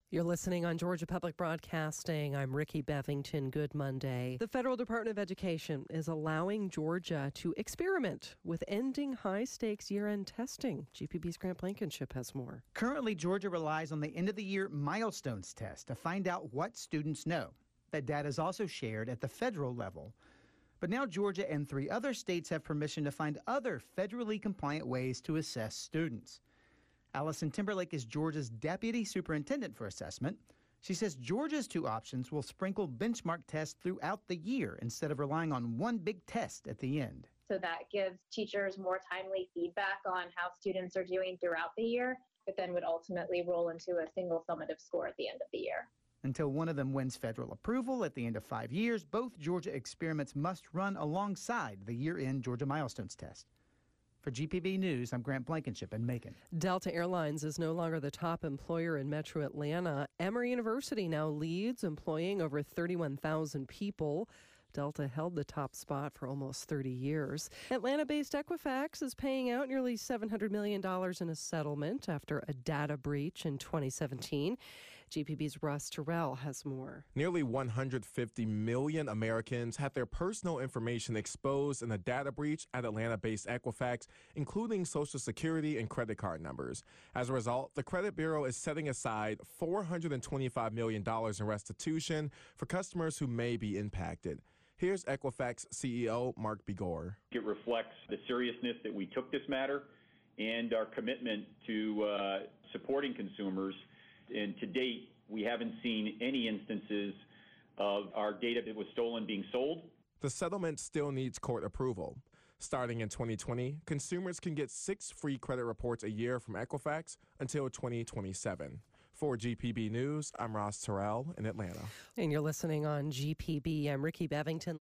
You're listening on Georgia Public Broadcasting. I'm Ricky Bevington. Good Monday. The Federal Department of Education is allowing Georgia to experiment with ending high-stakes year-end testing. GPB's Grant Blankenship has more. Currently, Georgia relies on the end-of-the-year milestones test to find out what students know. That data is also shared at the federal level. But now Georgia and 3 other states have permission to find other federally compliant ways to assess students. Allison Timberlake is Georgia's deputy superintendent for assessment. She says Georgia's 2 options will sprinkle benchmark tests throughout the year instead of relying on one big test at the end. So that gives teachers more timely feedback on how students are doing throughout the year, but then would ultimately roll into a single summative score at the end of the year. Until one of them wins federal approval at the end of 5 years, both Georgia experiments must run alongside the year-end Georgia milestones test. For GPB News, I'm Grant Blankenship in Macon. Delta Airlines is no longer the top employer in Metro Atlanta. Emory University now leads, employing over 31,000 people. Delta held the top spot for almost 30 years. Atlanta-based Equifax is paying out nearly $700 million in a settlement after a data breach in 2017. GPB's Russ Terrell has more. Nearly 150 million Americans had their personal information exposed in a data breach at Atlanta-based Equifax, including Social Security and credit card numbers. As a result, the credit bureau is setting aside $425 million in restitution for customers who may be impacted. Here's Equifax CEO Mark Begor. It reflects the seriousness that we took this matter and our commitment to supporting consumers. And to date, we haven't seen any instances of our data that was stolen being sold. The settlement still needs court approval. Starting in 2020, consumers can get 6 free credit reports a year from Equifax until 2027. For GPB News, I'm Ross Terrell in Atlanta. And you're listening on GPB. I'm Ricky Bevington.